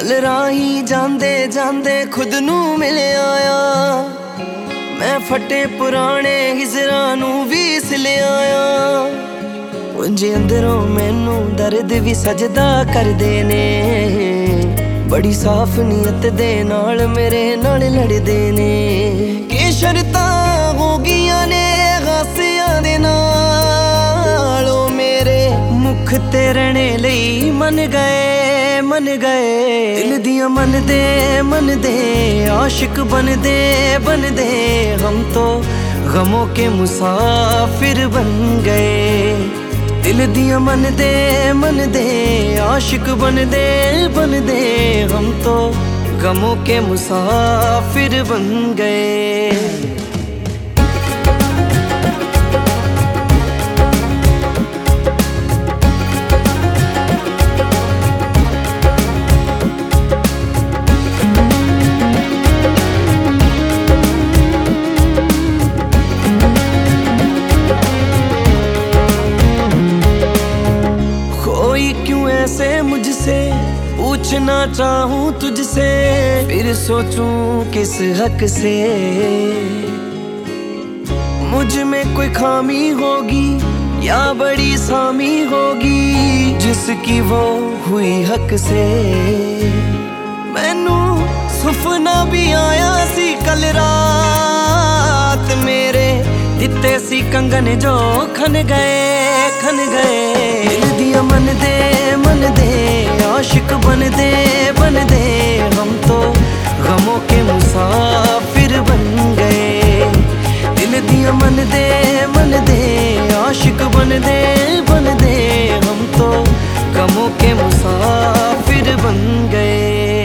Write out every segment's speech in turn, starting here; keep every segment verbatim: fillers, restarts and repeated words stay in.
कल राही जांदे जांदे खुद नू मिल आया, मैं फटे पुराने हिजरां नू भी सिल आया। उंज अंदरों मैनू दर्द भी सजदा करदे ने, बड़ी साफ नीयत दे नाल मेरे नाल लड़दे ने। कि शर्तां हो गियां ने गासियां दे नाल, ओ मेरे मुख ते रहने लई मन गए मन गए। दिल दियां मन दे मन दे आशिक बन दे बन दे, हम तो गमों के मुसाफिर बन गए। दिल दियां मन दे मन दे आशिक बन दे बन दे, हम तो गमों के मुसाफिर बन गए। ऐसे मुझसे पूछना चाहूं तुझसे, फिर सोचूं किस हक से। मुझ में कोई खामी होगी या बड़ी सामी होगी, जिसकी वो हुई हक से। मैनू सुपना भी आया सी कल रात, मेरे दिते सी कंगन जो खन गए खन गए। दिल दिया मन दे मन दे आशिक बन दे बन दे, हम तो गमों के मुसाफिर बन गए। दिल दिया मन दे मन दे आशिक बन दे बन दे, हम तो गमों के मुसाफिर बन गए।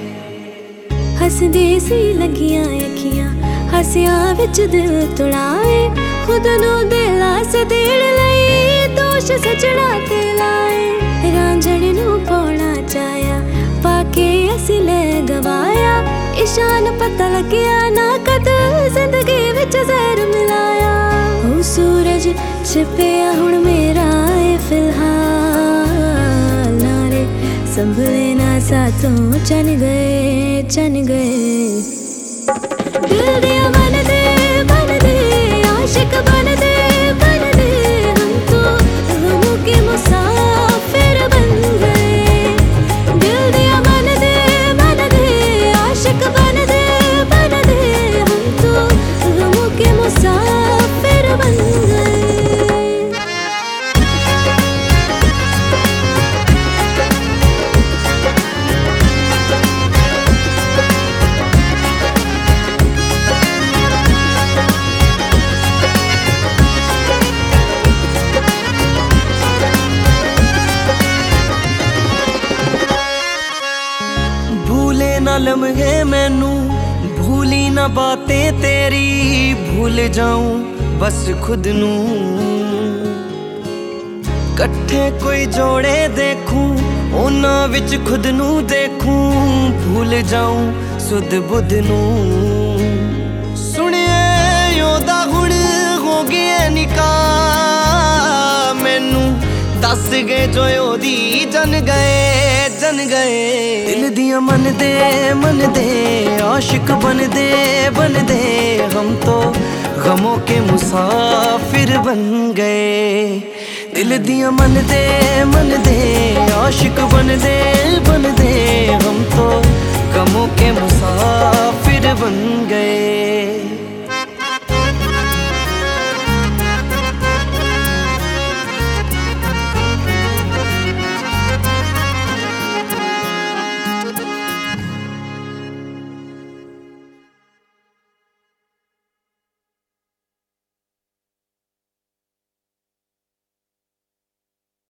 हसदे सी लगियां अखियां हसिया विच दिल तुड़ाए, खुद नू दिला से देण लई दोष सजड़ा ते लाए। रांझण नू पाउणा चाया पाके असी ले गवाया, इशान पता लग्या ना कद जिंदगी विच जहर मिलाया। ओ सूरज छिपया हुण मेरा ए फिलहाल, नारे संभले ना साथों चन गए चन गए। दिल दिया मन दे बन दे आशिक बन दे बन दे, हम तो गमों के मुसाफिर बन गए। दिल दिया मन दे मन दे आशिक बन दे बन दे, हम तो गमों के मुसाफिर बन गए। ना लम्हे मैनू भूली ना बातें तेरी, भूल जाऊं बस खुद नू। कट्ठे कोई जोड़े देखूं उन्हां विच खुद नू देखूं, भूल जाऊं सुध बुध नू। सुनिए ओदा हुण हो गया निकाह, मैनू दस गए जो ओदी जन गए जन गए। दिल दिया मन दे मन दे आशिक बन दे बन दे, हम तो गमों के मुसाफिर बन गए। दिल दिया मन दे मन दे आशिक बन दे बन दे, हम तो गमों के मुसाफिर बन